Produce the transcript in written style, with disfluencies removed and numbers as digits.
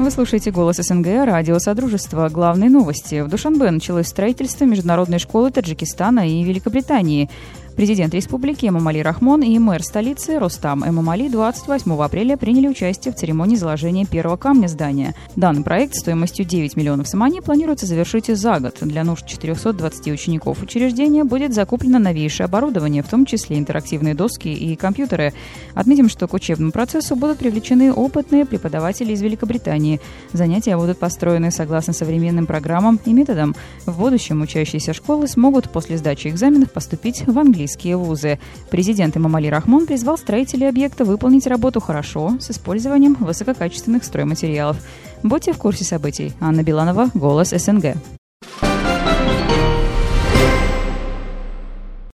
Вы слушаете «Голос СНГ», радио Содружества. Главные новости. В Душанбе началось строительство международной школы Таджикистана и Великобритании. Президент республики Эмомали Рахмон и мэр столицы Рустам Эмомали 28 апреля приняли участие в церемонии заложения первого камня здания. Данный проект стоимостью 9 миллионов сомани планируется завершить за год. Для нужд 420 учеников учреждения будет закуплено новейшее оборудование, в том числе интерактивные доски и компьютеры. Отметим, что к учебному процессу будут привлечены опытные преподаватели из Великобритании. Занятия будут построены согласно современным программам и методам. В будущем учащиеся школы смогут после сдачи экзаменов поступить в английские вузы. Президент Эмомали Рахмон призвал строителей объекта выполнить работу хорошо, с использованием высококачественных стройматериалов. Будьте в курсе событий. Анна Биланова, «Голос СНГ».